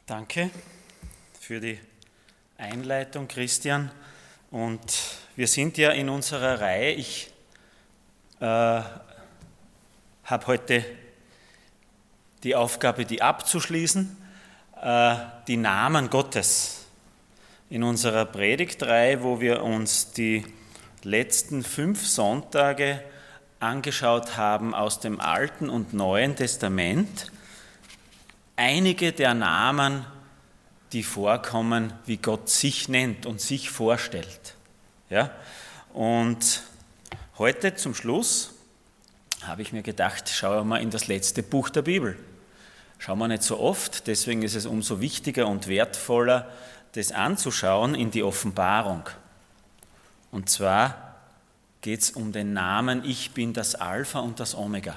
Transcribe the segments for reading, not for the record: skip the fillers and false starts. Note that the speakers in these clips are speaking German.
Danke für die Einleitung, Christian. Und wir sind ja in unserer Reihe. Ich habe heute die Aufgabe, die abzuschließen, die Namen Gottes in unserer Predigtreihe, wo wir uns die letzten 5 Sonntage angeschaut haben aus dem Alten und Neuen Testament. Einige der Namen, die vorkommen, wie Gott sich nennt und sich vorstellt. Ja? Und heute zum Schluss habe ich mir gedacht, schauen wir mal in das letzte Buch der Bibel. Schauen wir nicht so oft, deswegen ist es umso wichtiger und wertvoller, das anzuschauen in die Offenbarung. Und zwar geht es um den Namen Ich bin das Alpha und das Omega.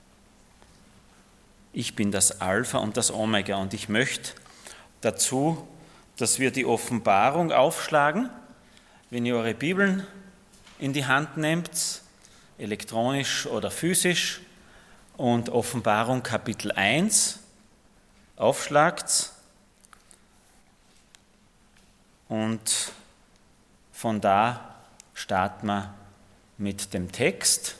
Ich bin das Alpha und das Omega. Und ich möchte dazu, dass wir die Offenbarung aufschlagen, wenn ihr eure Bibeln in die Hand nehmt, elektronisch oder physisch, und Offenbarung Kapitel 1 aufschlagt. Und von da starten wir mit dem Text.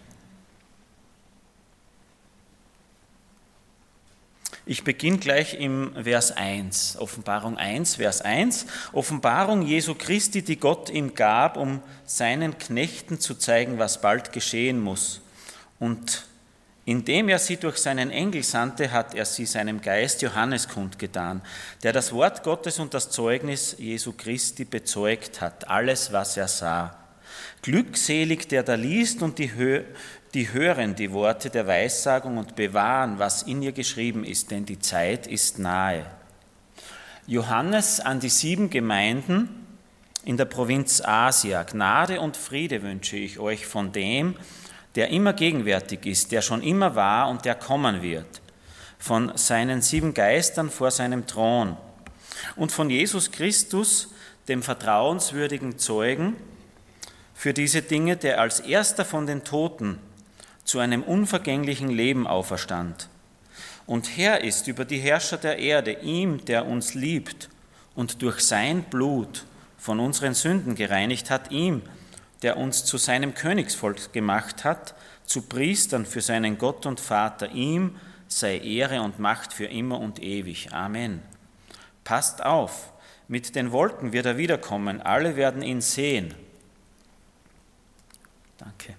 Ich beginne gleich im Vers 1, Offenbarung 1, Vers 1. Offenbarung Jesu Christi, die Gott ihm gab, um seinen Knechten zu zeigen, was bald geschehen muss. Und indem er sie durch seinen Engel sandte, hat er sie seinem Geist Johannes kundgetan, der das Wort Gottes und das Zeugnis Jesu Christi bezeugt hat, alles, was er sah. Glückselig, der da liest und die hören die Worte der Weissagung und bewahren, was in ihr geschrieben ist, denn die Zeit ist nahe. Johannes an die 7 Gemeinden in der Provinz Asia. Gnade und Friede wünsche ich euch von dem, der immer gegenwärtig ist, der schon immer war und der kommen wird, von seinen 7 Geistern vor seinem Thron und von Jesus Christus, dem vertrauenswürdigen Zeugen, für diese Dinge, der als erster von den Toten zu einem unvergänglichen Leben auferstand und Herr ist über die Herrscher der Erde, ihm, der uns liebt und durch sein Blut von unseren Sünden gereinigt hat, ihm, der uns zu seinem Königsvolk gemacht hat, zu Priestern für seinen Gott und Vater, ihm sei Ehre und Macht für immer und ewig. Amen. Passt auf, mit den Wolken wird er wiederkommen, alle werden ihn sehen. Danke.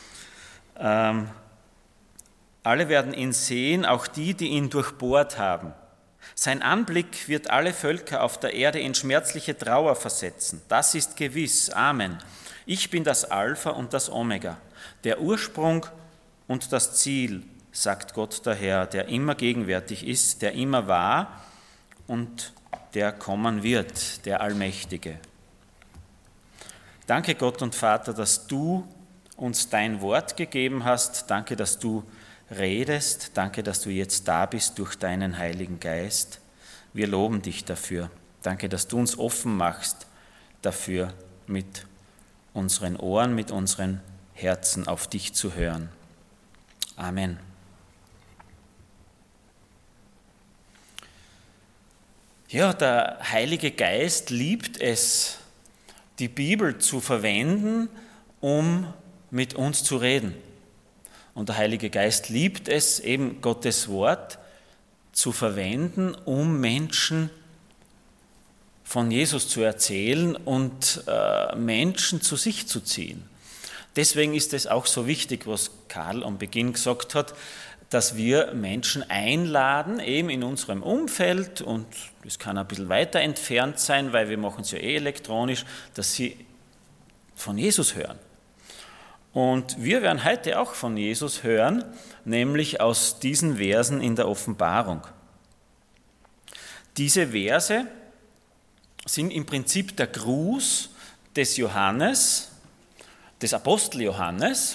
Alle werden ihn sehen, auch die ihn durchbohrt haben. Sein Anblick wird alle Völker auf der Erde in schmerzliche Trauer versetzen. Das ist gewiss. Amen. Ich bin das Alpha und das Omega, der Ursprung und das Ziel, sagt Gott der Herr, der immer gegenwärtig ist, der immer war und der kommen wird, der Allmächtige. Danke Gott und Vater, dass du uns dein Wort gegeben hast. Danke, dass du redest. Danke, dass du jetzt da bist durch deinen Heiligen Geist. Wir loben dich dafür. Danke, dass du uns offen machst dafür, mit unseren Ohren, mit unseren Herzen auf dich zu hören. Amen. Ja, der Heilige Geist liebt es, die Bibel zu verwenden, um mit uns zu reden. Und der Heilige Geist liebt es, eben Gottes Wort zu verwenden, um Menschen von Jesus zu erzählen und Menschen zu sich zu ziehen. Deswegen ist es auch so wichtig, was Karl am Beginn gesagt hat, dass wir Menschen einladen, eben in unserem Umfeld, und das kann ein bisschen weiter entfernt sein, weil wir machen es ja elektronisch, dass sie von Jesus hören. Und wir werden heute auch von Jesus hören, nämlich aus diesen Versen in der Offenbarung. Diese Verse sind im Prinzip der Gruß des Johannes, des Apostel Johannes.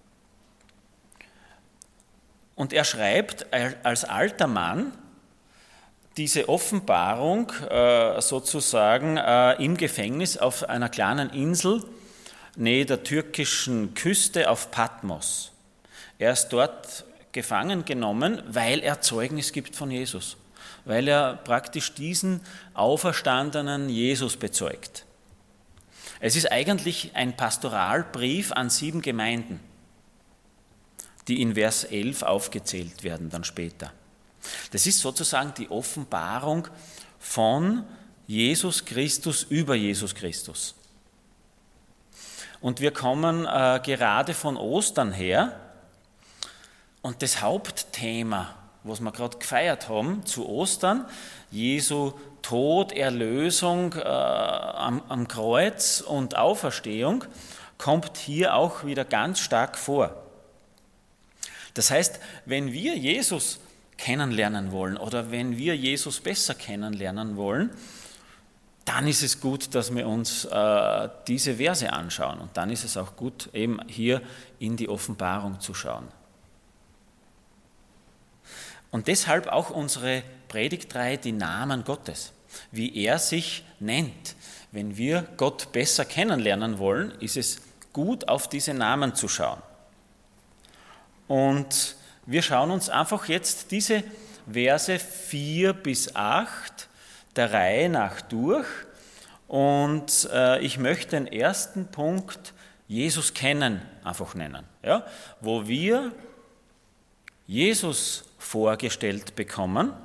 Und er schreibt als alter Mann diese Offenbarung sozusagen im Gefängnis auf einer kleinen Insel nähe der türkischen Küste auf Patmos. Er ist dort gefangen genommen, weil er Zeugnis gibt von Jesus. weil er praktisch diesen auferstandenen Jesus bezeugt. Es ist eigentlich ein Pastoralbrief an 7 Gemeinden, die in Vers 11 aufgezählt werden dann später. Das ist sozusagen die Offenbarung von Jesus Christus über Jesus Christus. Und wir kommen gerade von Ostern her und das Hauptthema, was wir gerade gefeiert haben zu Ostern, Jesu Tod, Erlösung am Kreuz und Auferstehung, kommt hier auch wieder ganz stark vor. Das heißt, wenn wir Jesus kennenlernen wollen oder wenn wir Jesus besser kennenlernen wollen, dann ist es gut, dass wir uns diese Verse anschauen. Und dann ist es auch gut, eben hier in die Offenbarung zu schauen. Und deshalb auch unsere Predigtreihe, die Namen Gottes, wie er sich nennt. Wenn wir Gott besser kennenlernen wollen, ist es gut, auf diese Namen zu schauen. Und wir schauen uns einfach jetzt diese Verse 4 bis 8 der Reihe nach durch. Und ich möchte den ersten Punkt Jesus kennen einfach nennen, ja, wo wir Jesus vorgestellt bekommen.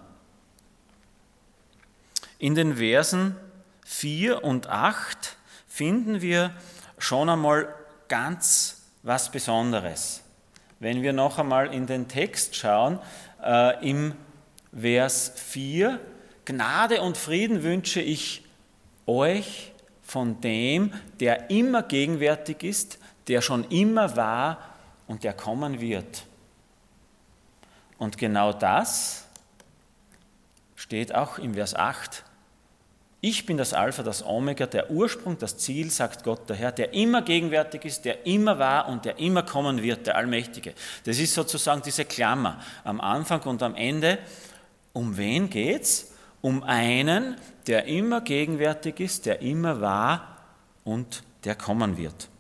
In den Versen 4 und 8 finden wir schon einmal ganz was Besonderes. Wenn wir noch einmal in den Text schauen, im Vers 4, Gnade und Frieden wünsche ich euch von dem, der immer gegenwärtig ist, der schon immer war und der kommen wird. Und genau das steht auch im Vers 8. Ich bin das Alpha, das Omega, der Ursprung, das Ziel, sagt Gott der Herr, der immer gegenwärtig ist, der immer war und der immer kommen wird, der Allmächtige. Das ist sozusagen diese Klammer am Anfang und am Ende. Um wen geht's? Um einen, der immer gegenwärtig ist, der immer war und der kommen wird.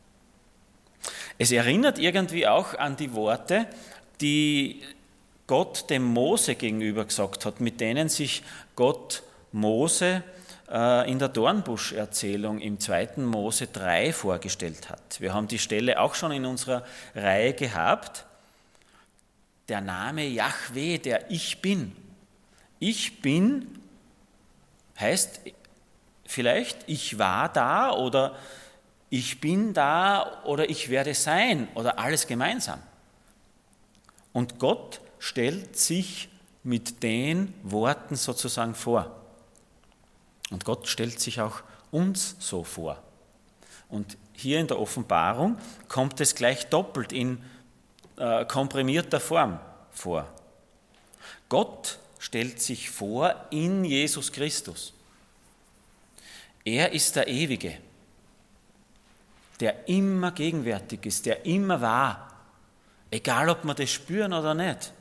Es erinnert irgendwie auch an die Worte, die Gott dem Mose gegenüber gesagt hat, mit denen sich Gott Mose in der Dornbusch-Erzählung im 2. Mose 3 vorgestellt hat. Wir haben die Stelle auch schon in unserer Reihe gehabt. Der Name Jahwe, der Ich Bin. Ich bin heißt vielleicht, ich war da oder ich bin da oder ich werde sein oder alles gemeinsam. Und Gott stellt sich mit den Worten sozusagen vor. Und Gott stellt sich auch uns so vor. Und hier in der Offenbarung kommt es gleich doppelt in komprimierter Form vor. Gott stellt sich vor in Jesus Christus. Er ist der Ewige, der immer gegenwärtig ist, der immer war, egal ob wir das spüren oder nicht.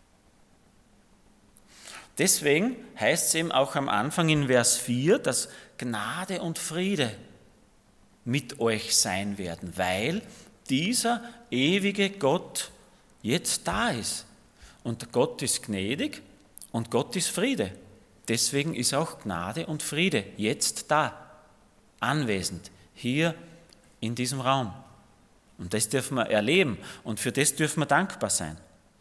Deswegen heißt es eben auch am Anfang in Vers 4, dass Gnade und Friede mit euch sein werden, weil dieser ewige Gott jetzt da ist. Und Gott ist gnädig und Gott ist Friede. Deswegen ist auch Gnade und Friede jetzt da, anwesend, hier in diesem Raum. Und das dürfen wir erleben und für das dürfen wir dankbar sein.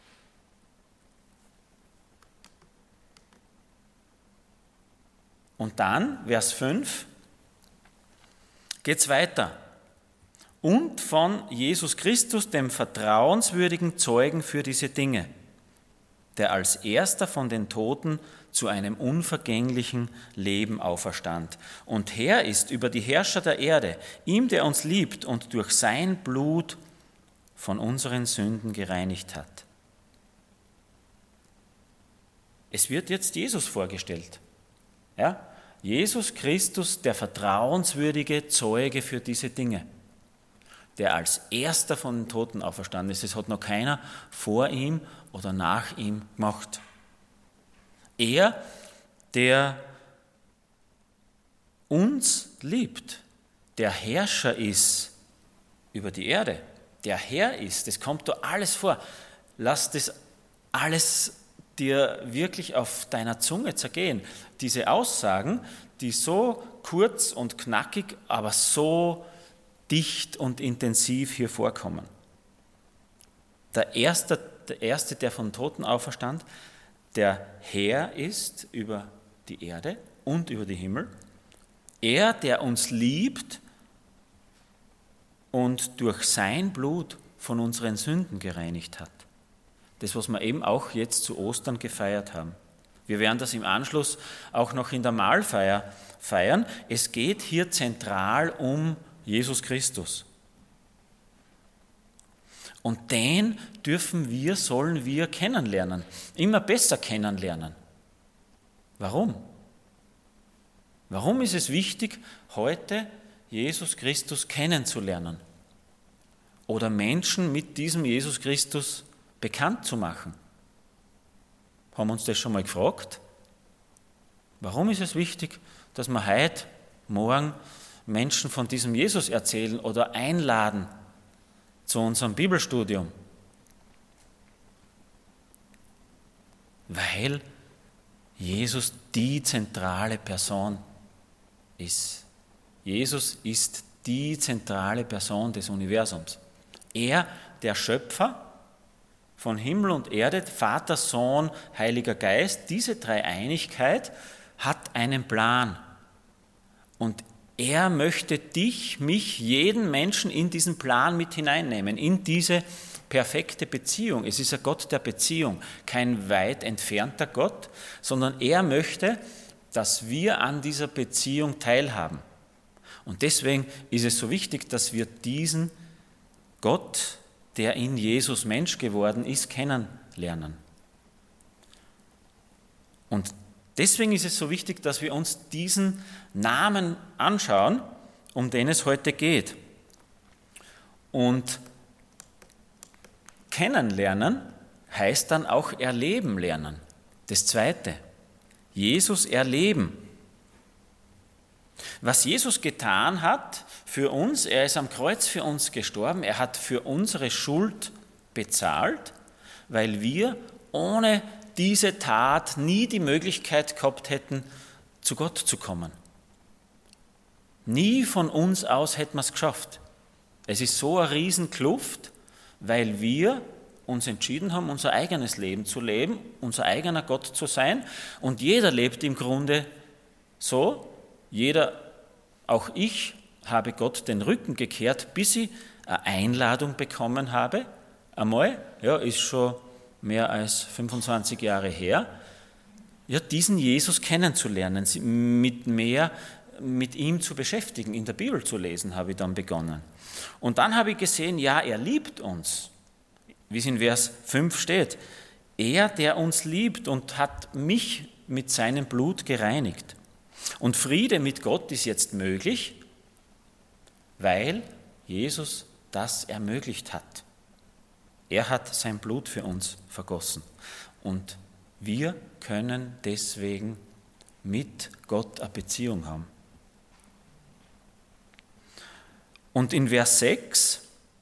Und dann, Vers 5, geht es weiter. Und von Jesus Christus, dem vertrauenswürdigen Zeugen für diese Dinge, der als erster von den Toten zu einem unvergänglichen Leben auferstand und Herr ist über die Herrscher der Erde, ihm, der uns liebt und durch sein Blut von unseren Sünden gereinigt hat. Es wird jetzt Jesus vorgestellt. Ja? Jesus Christus, der vertrauenswürdige Zeuge für diese Dinge, der als erster von den Toten auferstanden ist. Es hat noch keiner vor ihm oder nach ihm gemacht. Er, der uns liebt, der Herrscher ist über die Erde, der Herr ist, das kommt da alles vor. Lasst das alles dir wirklich auf deiner Zunge zergehen. Diese Aussagen, die so kurz und knackig, aber so dicht und intensiv hier vorkommen. Der Erste, der von den Toten auferstand, der Herr ist über die Erde und über die Himmel. Er, der uns liebt und durch sein Blut von unseren Sünden gereinigt hat. Das, was wir eben auch jetzt zu Ostern gefeiert haben. Wir werden das im Anschluss auch noch in der Mahlfeier feiern. Es geht hier zentral um Jesus Christus. Und den sollen wir kennenlernen, immer besser kennenlernen. Warum? Warum ist es wichtig, heute Jesus Christus kennenzulernen oder Menschen mit diesem Jesus Christus bekannt zu machen? Haben wir uns das schon mal gefragt? Warum ist es wichtig, dass wir heute, morgen Menschen von diesem Jesus erzählen oder einladen zu unserem Bibelstudium? Weil Jesus die zentrale Person ist. Jesus ist die zentrale Person des Universums. Er, der Schöpfer von Himmel und Erde, Vater, Sohn, Heiliger Geist, diese Dreieinigkeit hat einen Plan. Und er möchte dich, mich, jeden Menschen in diesen Plan mit hineinnehmen, in diese perfekte Beziehung. Es ist ein Gott der Beziehung, kein weit entfernter Gott, sondern er möchte, dass wir an dieser Beziehung teilhaben. Und deswegen ist es so wichtig, dass wir diesen Gott, der in Jesus Mensch geworden ist, kennenlernen. Und deswegen ist es so wichtig, dass wir uns diesen Namen anschauen, um den es heute geht. Und kennenlernen heißt dann auch erleben lernen. Das Zweite, Jesus erleben. Was Jesus getan hat für uns, er ist am Kreuz für uns gestorben, er hat für unsere Schuld bezahlt, weil wir ohne diese Tat nie die Möglichkeit gehabt hätten, zu Gott zu kommen. Nie von uns aus hätten wir es geschafft. Es ist so eine Riesenkluft, weil wir uns entschieden haben, unser eigenes Leben zu leben, unser eigener Gott zu sein. Und jeder lebt im Grunde so, auch ich, habe Gott den Rücken gekehrt, bis ich eine Einladung bekommen habe. Einmal, ist schon mehr als 25 Jahre her, diesen Jesus kennenzulernen, mit ihm zu beschäftigen, in der Bibel zu lesen, habe ich dann begonnen. Und dann habe ich gesehen, er liebt uns, wie es in Vers 5 steht. Er, der uns liebt und hat mich mit seinem Blut gereinigt. Und Friede mit Gott ist jetzt möglich, weil Jesus das ermöglicht hat. Er hat sein Blut für uns vergossen. Und wir können deswegen mit Gott eine Beziehung haben. Und in Vers 6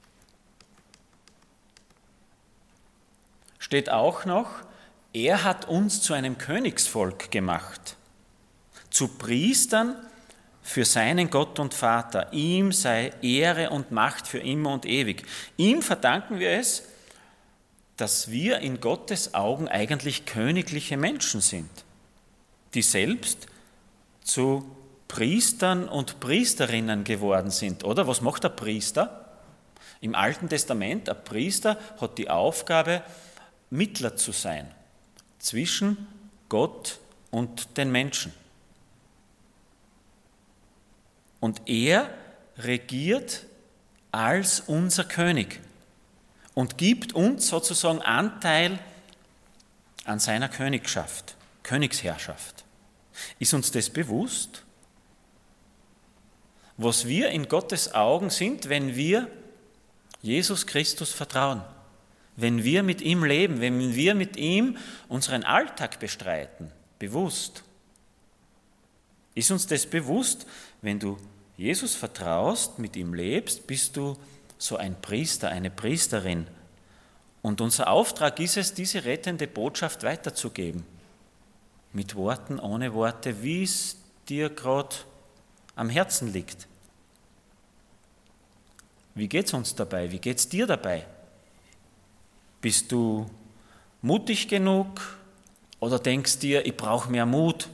steht auch noch, er hat uns zu einem Königsvolk gemacht, zu Priestern für seinen Gott und Vater. Ihm sei Ehre und Macht für immer und ewig. Ihm verdanken wir es, dass wir in Gottes Augen eigentlich königliche Menschen sind, die selbst zu Priestern und Priesterinnen geworden sind. Oder was macht der Priester? Im Alten Testament, ein Priester hat die Aufgabe, Mittler zu sein zwischen Gott und den Menschen. Und er regiert als unser König und gibt uns sozusagen Anteil an seiner Königsherrschaft. Ist uns das bewusst? Was wir in Gottes Augen sind, wenn wir Jesus Christus vertrauen, wenn wir mit ihm leben, wenn wir mit ihm unseren Alltag bestreiten, bewusst. Ist uns das bewusst? Wenn du Jesus vertraust, mit ihm lebst, bist du so ein Priester, eine Priesterin Und unser Auftrag ist es, diese rettende Botschaft weiterzugeben. Mit Worten, ohne Worte, wie es dir gerade am Herzen liegt. Wie geht es uns dabei? Wie geht es dir dabei? Bist du mutig genug oder denkst dir, ich brauche mehr Mut?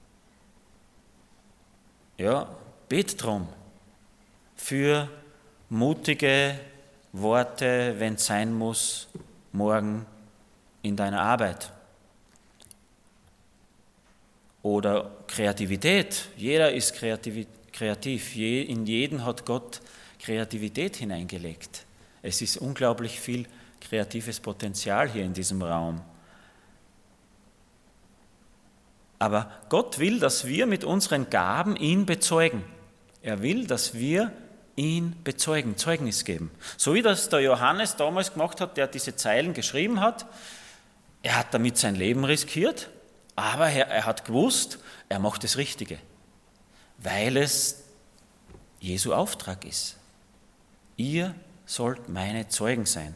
Ja, bet drum für mutige Worte, wenn es sein muss, morgen in deiner Arbeit. Oder Kreativität. Jeder ist kreativ. In jeden hat Gott Kreativität hineingelegt. Es ist unglaublich viel kreatives Potenzial hier in diesem Raum. Aber Gott will, dass wir mit unseren Gaben ihn bezeugen. Er will, dass wir ihn bezeugen, Zeugnis geben. So wie das der Johannes damals gemacht hat, der diese Zeilen geschrieben hat. Er hat damit sein Leben riskiert, aber er hat gewusst, er macht das Richtige, weil es Jesu Auftrag ist. Ihr sollt meine Zeugen sein.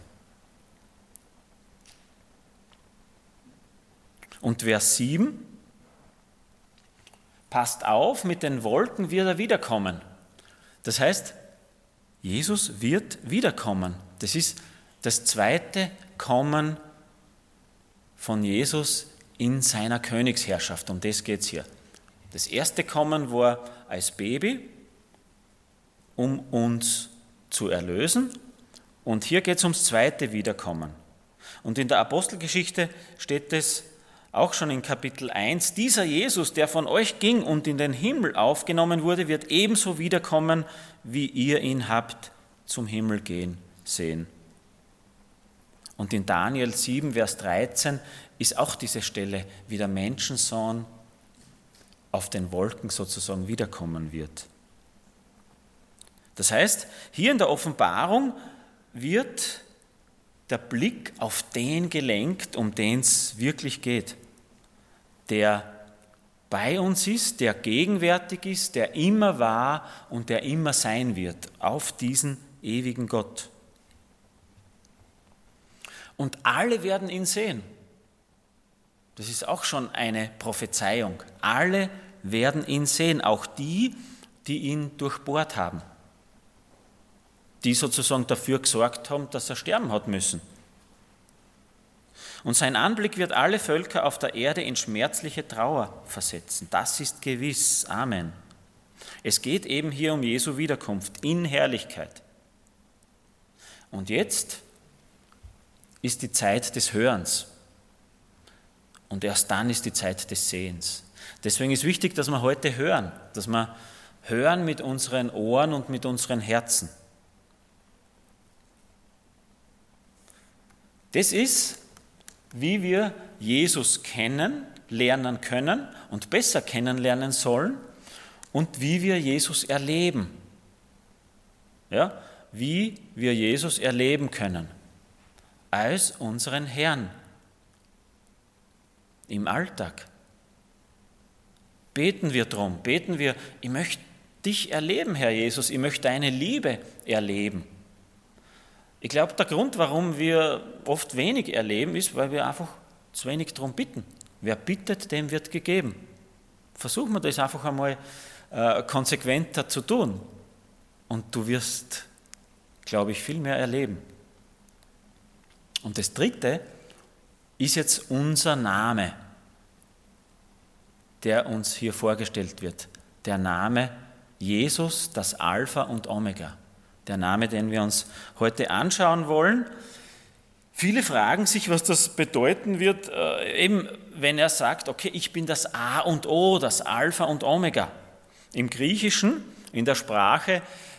Und Vers 7, passt auf, mit den Wolken wird er wiederkommen. Das heißt, Jesus wird wiederkommen. Das ist das zweite Kommen von Jesus in seiner Königsherrschaft. Um das geht es hier. Das erste Kommen war als Baby, um uns zu erlösen. Und hier geht es ums zweite Wiederkommen. Und in der Apostelgeschichte steht es auch schon in Kapitel 1, dieser Jesus, der von euch ging und in den Himmel aufgenommen wurde, wird ebenso wiederkommen, wie ihr ihn habt zum Himmel gehen sehen. Und in Daniel 7, Vers 13 ist auch diese Stelle, wie der Menschensohn auf den Wolken sozusagen wiederkommen wird. Das heißt, hier in der Offenbarung wird der Blick auf den gelenkt, um den es wirklich geht, der bei uns ist, der gegenwärtig ist, der immer war und der immer sein wird, auf diesen ewigen Gott. Und alle werden ihn sehen. Das ist auch schon eine Prophezeiung. Alle werden ihn sehen, auch die, die ihn durchbohrt haben, die sozusagen dafür gesorgt haben, dass er sterben hat müssen. Und sein Anblick wird alle Völker auf der Erde in schmerzliche Trauer versetzen. Das ist gewiss. Amen. Es geht eben hier um Jesu Wiederkunft in Herrlichkeit. Und jetzt ist die Zeit des Hörens. Und erst dann ist die Zeit des Sehens. Deswegen ist wichtig, dass wir heute hören, dass wir hören mit unseren Ohren und mit unseren Herzen. Das ist, wie wir Jesus lernen können und besser kennenlernen sollen und wie wir Jesus erleben. Ja, wie wir Jesus erleben können als unseren Herrn im Alltag. Beten wir drum, ich möchte dich erleben, Herr Jesus, ich möchte deine Liebe erleben. Ich glaube, der Grund, warum wir oft wenig erleben, ist, weil wir einfach zu wenig darum bitten. Wer bittet, dem wird gegeben. Versuchen wir das einfach einmal konsequenter zu tun. Und du wirst, glaube ich, viel mehr erleben. Und das Dritte ist jetzt unser Name, der uns hier vorgestellt wird. Der Name Jesus, das Alpha und Omega. Der Name, den wir uns heute anschauen wollen. Viele fragen sich, was das bedeuten wird, eben wenn er sagt, okay, ich bin das A und O, das Alpha und Omega. Im Griechischen, in der Sprache,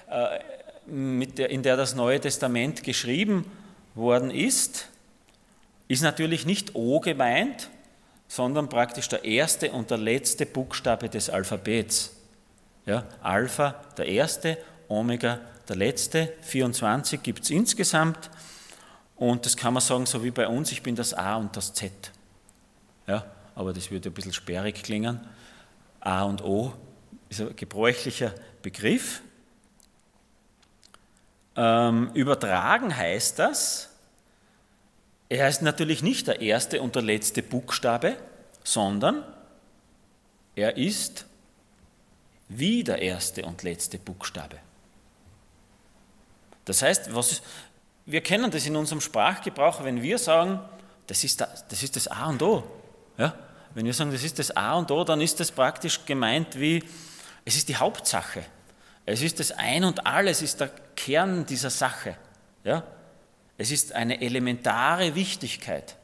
in der das Neue Testament geschrieben worden ist natürlich nicht O gemeint, sondern praktisch der erste und der letzte Buchstabe des Alphabets. Ja, Alpha, der erste, Omega, der letzte, 24 gibt es insgesamt und das kann man sagen, so wie bei uns, ich bin das A und das Z. Ja, aber das würde ein bisschen sperrig klingen. A und O ist ein gebräuchlicher Begriff. Übertragen heißt das, Er ist natürlich nicht der erste und der letzte Buchstabe, sondern er ist wie der erste und letzte Buchstabe. Das heißt, wir kennen das in unserem Sprachgebrauch, wenn wir sagen, das ist das A und O. Ja? Wenn wir sagen, das ist das A und O, dann ist das praktisch gemeint wie, es ist die Hauptsache. Es ist das Ein und Alles, ist der Kern dieser Sache. Ja? Es ist eine elementare Wichtigkeit.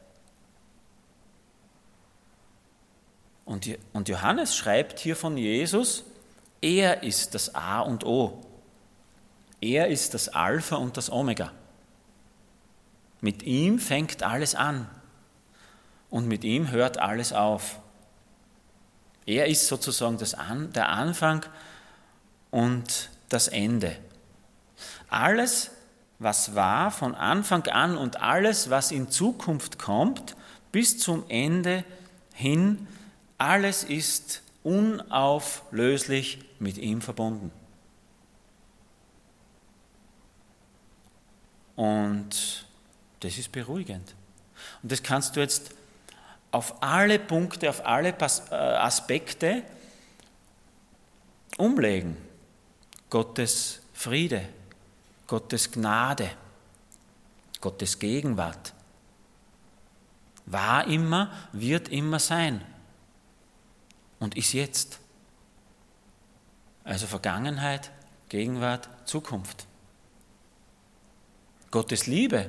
Und Johannes schreibt hier von Jesus, er ist das A und O. Er ist das Alpha und das Omega. Mit ihm fängt alles an und mit ihm hört alles auf. Er ist sozusagen der Anfang und das Ende. Alles, was war von Anfang an und alles, was in Zukunft kommt, bis zum Ende hin, alles ist unauflöslich mit ihm verbunden. Und das ist beruhigend. Und das kannst du jetzt auf alle Punkte, auf alle Aspekte umlegen. Gottes Friede, Gottes Gnade, Gottes Gegenwart. War immer, wird immer sein. Und ist jetzt. Also Vergangenheit, Gegenwart, Zukunft. Gottes Liebe.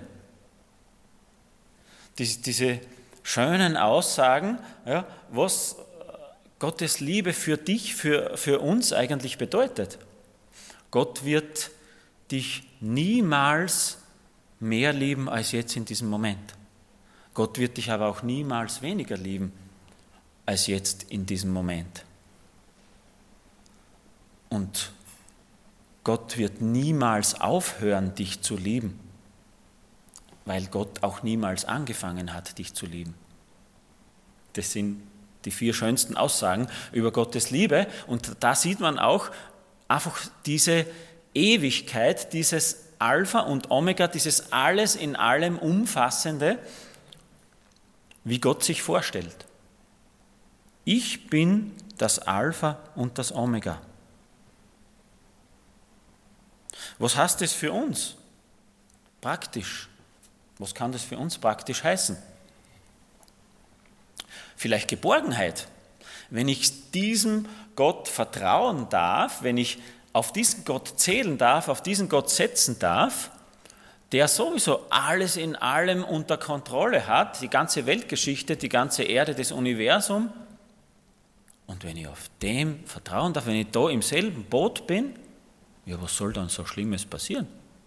Diese schönen Aussagen, ja, was Gottes Liebe für dich, für uns eigentlich bedeutet. Gott wird dich niemals mehr lieben als jetzt in diesem Moment. Gott wird dich aber auch niemals weniger lieben als jetzt in diesem Moment. Und Gott wird niemals aufhören, dich zu lieben, weil Gott auch niemals angefangen hat, dich zu lieben. Das sind die 4 schönsten Aussagen über Gottes Liebe. Und da sieht man auch einfach diese Ewigkeit, dieses Alpha und Omega, dieses alles in allem Umfassende, wie Gott sich vorstellt. Ich bin das Alpha und das Omega. Was heißt das für uns? Praktisch. Was kann das für uns praktisch heißen? Vielleicht Geborgenheit. Wenn ich diesem Gott vertrauen darf, wenn ich auf diesen Gott zählen darf, auf diesen Gott setzen darf, der sowieso alles in allem unter Kontrolle hat, die ganze Weltgeschichte, die ganze Erde, das Universum. Und wenn ich auf dem vertrauen darf, wenn ich da im selben Boot bin, ja, was soll dann so Schlimmes passieren?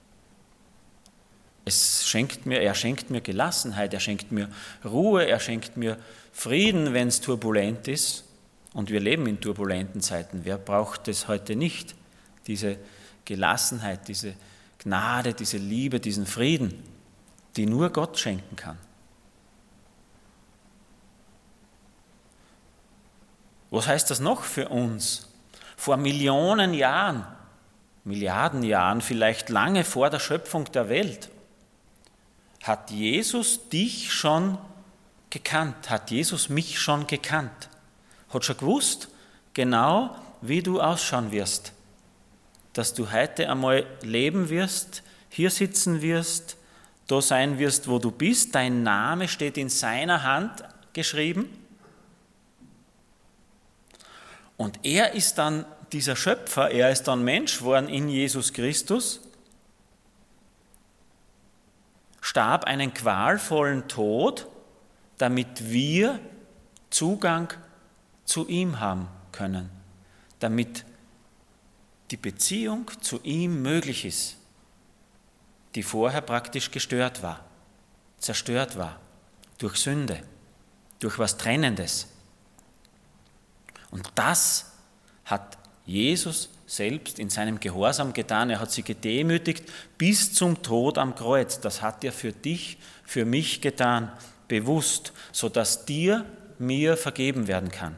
Er schenkt mir Gelassenheit, er schenkt mir Ruhe, er schenkt mir Frieden, wenn es turbulent ist. Und wir leben in turbulenten Zeiten. Wer braucht es heute nicht? Diese Gelassenheit, diese Gnade, diese Liebe, diesen Frieden, die nur Gott schenken kann. Was heißt das noch für uns? Vor Millionen Jahren, Milliarden Jahren, vielleicht lange vor der Schöpfung der Welt, hat Jesus dich schon gekannt, hat Jesus mich schon gekannt, hat schon gewusst, genau wie du ausschauen wirst, dass du heute einmal leben wirst, hier sitzen wirst, da sein wirst, wo du bist, dein Name steht in seiner Hand geschrieben. Und er ist dann dieser Schöpfer, er ist dann Mensch geworden in Jesus Christus, starb einen qualvollen Tod, damit wir Zugang zu ihm haben können, damit die Beziehung zu ihm möglich ist, die vorher praktisch gestört war, zerstört war, durch Sünde, durch was Trennendes. Und das hat Jesus selbst in seinem Gehorsam getan. Er hat sie gedemütigt bis zum Tod am Kreuz. Das hat er für dich, für mich getan, bewusst, sodass dir, mir vergeben werden kann.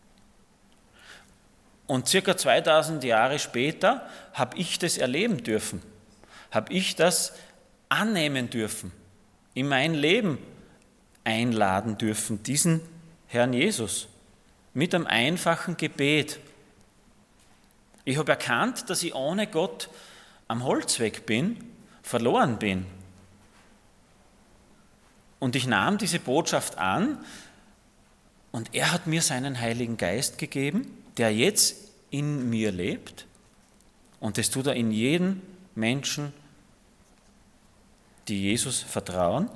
Und circa 2000 Jahre später habe ich das erleben dürfen, habe ich das annehmen dürfen, in mein Leben einladen dürfen, diesen Herrn Jesus, mit einem einfachen Gebet. Ich habe erkannt, dass ich ohne Gott am Holzweg bin, verloren bin. Und ich nahm diese Botschaft an und er hat mir seinen Heiligen Geist gegeben, der jetzt in mir lebt. Und das tut er in jedem Menschen, die Jesus vertrauen.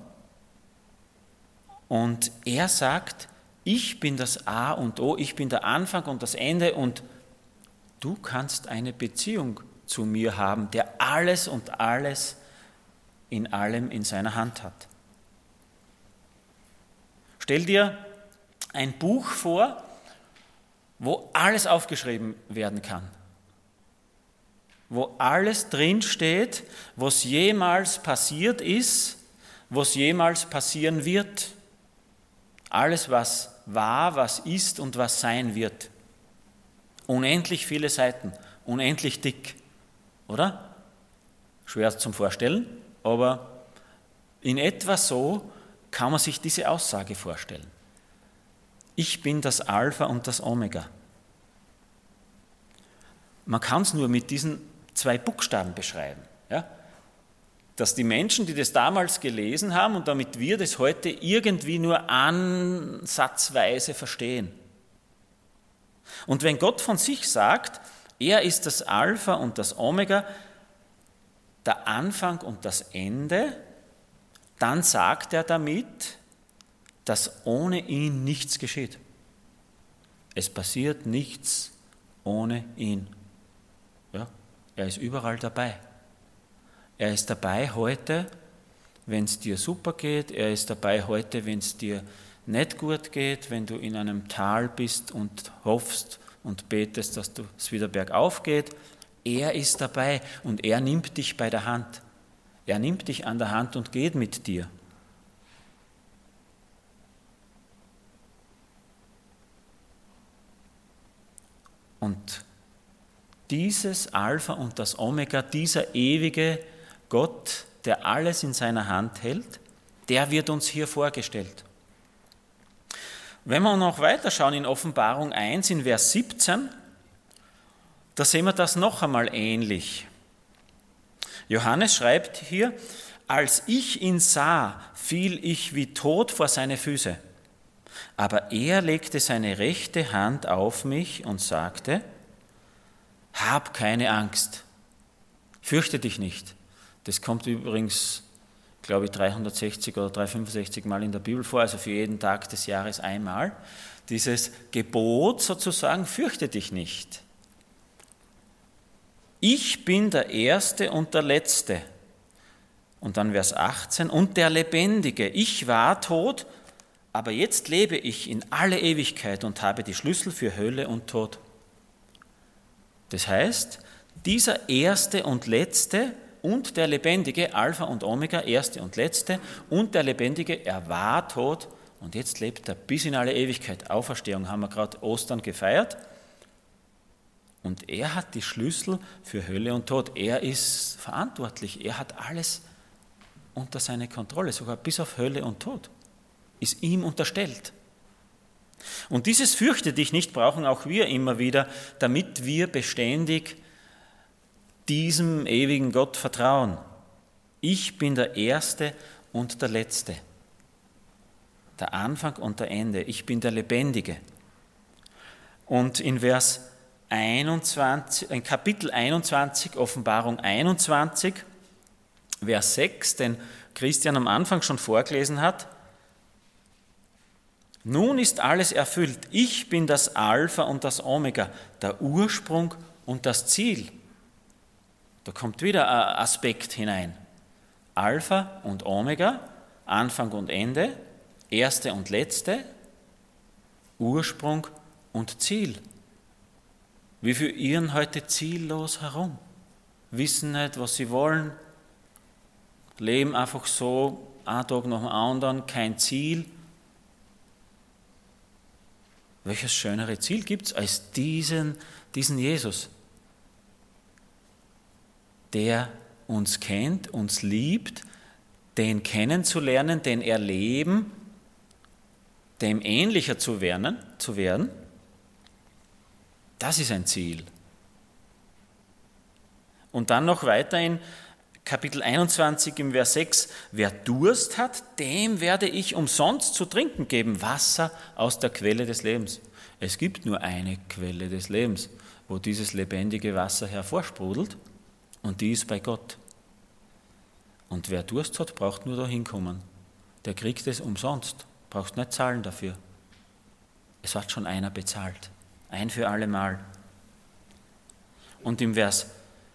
Und er sagt, ich bin das A und O, ich bin der Anfang und das Ende und du kannst eine Beziehung zu mir haben, der alles und alles in allem in seiner Hand hat. Stell dir ein Buch vor, wo alles aufgeschrieben werden kann, wo alles drinsteht, was jemals passiert ist, was jemals passieren wird, alles, was war, was ist und was sein wird. Unendlich viele Seiten, unendlich dick, oder? Schwer zum Vorstellen, aber in etwa so kann man sich diese Aussage vorstellen. Ich bin das Alpha und das Omega. Man kann es nur mit diesen 2 Buchstaben beschreiben. Ja? Dass die Menschen, die das damals gelesen haben und damit wir das heute irgendwie nur ansatzweise verstehen. Und wenn Gott von sich sagt, er ist das Alpha und das Omega, der Anfang und das Ende, dann sagt er damit, dass ohne ihn nichts geschieht. Es passiert nichts ohne ihn. Ja, er ist überall dabei. Er ist dabei heute, wenn es dir super geht. Er ist dabei heute, wenn es dir nicht gut geht, wenn du in einem Tal bist und hoffst und betest, dass es wieder bergauf geht. Er ist dabei und er nimmt dich bei der Hand. Er nimmt dich an der Hand und geht mit dir. Und dieses Alpha und das Omega, dieser ewige Gott, der alles in seiner Hand hält, der wird uns hier vorgestellt. Wenn wir noch weiterschauen in Offenbarung 1, in Vers 17, da sehen wir das noch einmal ähnlich. Johannes schreibt hier, als ich ihn sah, fiel ich wie tot vor seine Füße. Aber er legte seine rechte Hand auf mich und sagte, hab keine Angst, fürchte dich nicht. Das kommt übrigens, glaube ich, 360 oder 365 Mal in der Bibel vor, also für jeden Tag des Jahres einmal. Dieses Gebot sozusagen, fürchte dich nicht. Ich bin der Erste und der Letzte. Und dann Vers 18, und der Lebendige. Ich war tot, aber jetzt lebe ich in alle Ewigkeit und habe die Schlüssel für Hölle und Tod. Das heißt, dieser Erste und Letzte und der Lebendige, Alpha und Omega, Erste und Letzte und der Lebendige, er war tot und jetzt lebt er bis in alle Ewigkeit. Auferstehung haben wir gerade Ostern gefeiert. Und er hat die Schlüssel für Hölle und Tod. Er ist verantwortlich. Er hat alles unter seine Kontrolle, sogar bis auf Hölle und Tod. Ist ihm unterstellt. Und dieses Fürchte dich nicht brauchen auch wir immer wieder, damit wir beständig diesem ewigen Gott vertrauen. Ich bin der Erste und der Letzte. Der Anfang und der Ende. Ich bin der Lebendige. Und in Vers 21, in Kapitel 21, Offenbarung 21, Vers 6, den Christian am Anfang schon vorgelesen hat. Nun ist alles erfüllt. Ich bin das Alpha und das Omega, der Ursprung und das Ziel. Da kommt wieder ein Aspekt hinein. Alpha und Omega, Anfang und Ende, Erste und Letzte, Ursprung und Ziel. Wie viele irren heute ziellos herum, wissen nicht, was sie wollen, leben einfach so, einen Tag nach dem anderen, kein Ziel. Welches schönere Ziel gibt es als diesen Jesus, der uns kennt, uns liebt, den kennenzulernen, den erleben, dem ähnlicher zu werden, das ist ein Ziel. Und dann noch weiter in Kapitel 21 im Vers 6, wer Durst hat, dem werde ich umsonst zu trinken geben, Wasser aus der Quelle des Lebens. Es gibt nur eine Quelle des Lebens, wo dieses lebendige Wasser hervorsprudelt, und die ist bei Gott. Und wer Durst hat, braucht nur da hinkommen. Der kriegt es umsonst, brauchst nicht zahlen dafür. Es hat schon einer bezahlt, ein für alle Mal. Und im Vers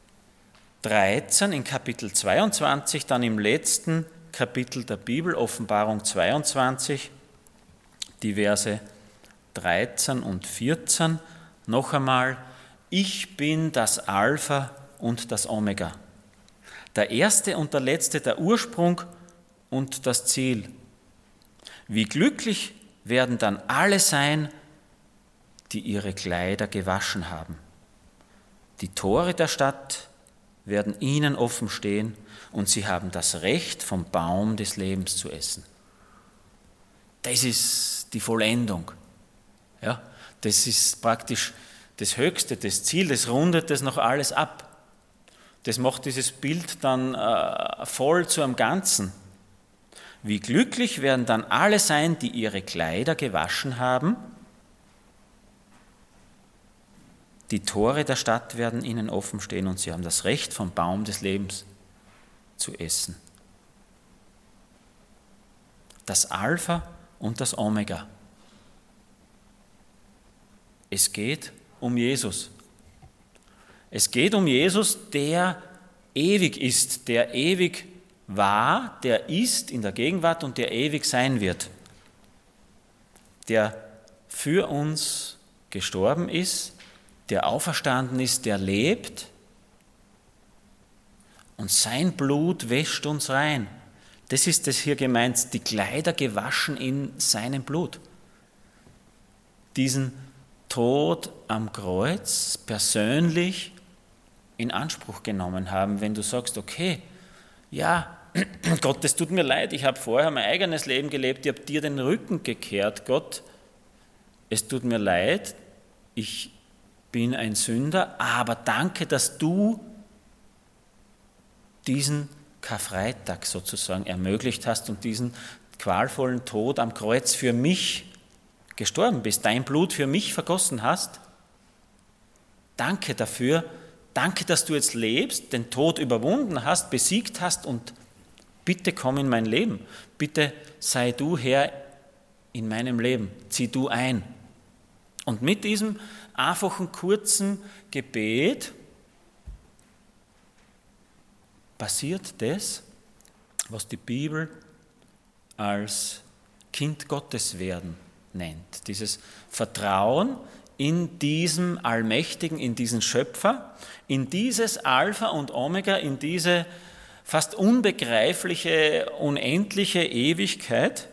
13 in Kapitel 22, dann im letzten Kapitel der Bibel, Offenbarung 22, die Verse 13 und 14, noch einmal, ich bin das Alpha und das Omega, der Erste und der Letzte, der Ursprung und das Ziel. Wie glücklich werden dann alle sein, die ihre Kleider gewaschen haben. Die Tore der Stadt werden ihnen offen stehen und sie haben das Recht, vom Baum des Lebens zu essen. Das ist die Vollendung. Ja, das ist praktisch das Höchste, das Ziel, das rundet das noch alles ab. Das macht dieses Bild dann voll zu einem Ganzen. Wie glücklich werden dann alle sein, die ihre Kleider gewaschen haben. Die Tore der Stadt werden ihnen offen stehen und sie haben das Recht, vom Baum des Lebens zu essen. Das Alpha und das Omega. Es geht um Jesus. Es geht um Jesus, der ewig ist, der ewig war, der ist in der Gegenwart und der ewig sein wird. Der für uns gestorben ist, der auferstanden ist, der lebt und sein Blut wäscht uns rein. Das ist das hier gemeint, die Kleider gewaschen in seinem Blut. Diesen Tod am Kreuz persönlich in Anspruch genommen haben, wenn du sagst, okay, ja, Gott, es tut mir leid, ich habe vorher mein eigenes Leben gelebt, ich habe dir den Rücken gekehrt, Gott, es tut mir leid, ich bin ein Sünder, aber danke, dass du diesen Karfreitag sozusagen ermöglicht hast und diesen qualvollen Tod am Kreuz für mich gestorben bist, dein Blut für mich vergossen hast. Danke dafür, danke, dass du jetzt lebst, den Tod überwunden hast, besiegt hast und bitte komm in mein Leben. Bitte sei du Herr in meinem Leben, zieh du ein. Und mit diesem einfachen, kurzen Gebet passiert das, was die Bibel als Kind Gottes werden nennt. Dieses Vertrauen in diesen Allmächtigen, in diesen Schöpfer, in dieses Alpha und Omega, in diese fast unbegreifliche, unendliche Ewigkeit.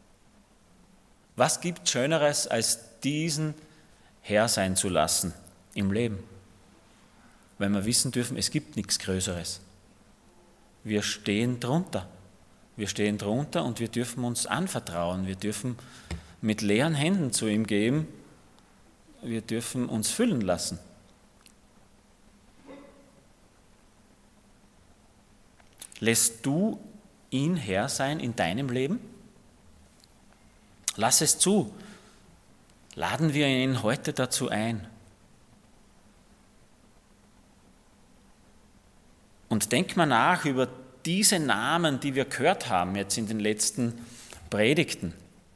Was gibt Schöneres, als diesen Herr sein zu lassen im Leben? Weil wir wissen dürfen, es gibt nichts Größeres. Wir stehen drunter. Wir stehen drunter und wir dürfen uns anvertrauen. Wir dürfen mit leeren Händen zu ihm gehen. Wir dürfen uns füllen lassen. Lässt du ihn Herr sein in deinem Leben? Lass es zu. Laden wir ihn heute dazu ein. Und denk mal nach über diese Namen, die wir gehört haben jetzt in den letzten Predigten.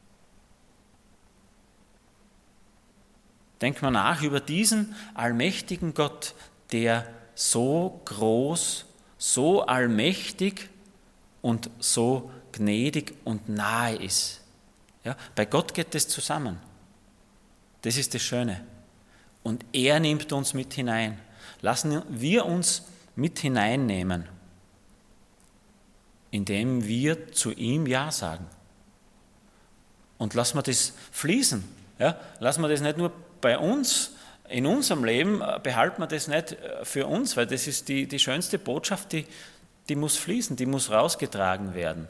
Denk mal nach über diesen allmächtigen Gott, der so groß, so allmächtig und so gnädig und nahe ist. Ja, bei Gott geht das zusammen. Das ist das Schöne. Und er nimmt uns mit hinein. Lassen wir uns mit hineinnehmen, indem wir zu ihm Ja sagen. Und lassen wir das fließen. Ja? Lassen wir das nicht nur bei uns, in unserem Leben, behalten wir das nicht für uns, weil das ist die schönste Botschaft, die muss fließen, die muss rausgetragen werden.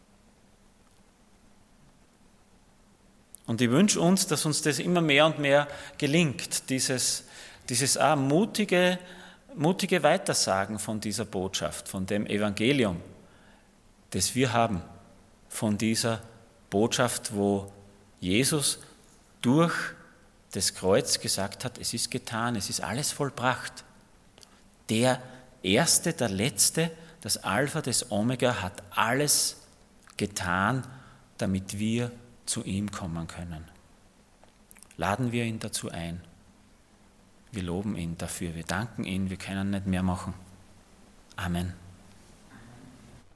Und ich wünsche uns, dass uns das immer mehr und mehr gelingt, dieses mutige Weitersagen von dieser Botschaft, von dem Evangelium, das wir haben, von dieser Botschaft, wo Jesus durch das Kreuz gesagt hat, es ist getan, es ist alles vollbracht. Der Erste, der Letzte, das Alpha, das Omega hat alles getan, damit wir zu ihm kommen können. Laden wir ihn dazu ein. Wir loben ihn dafür, wir danken ihm, wir können nicht mehr machen. Amen.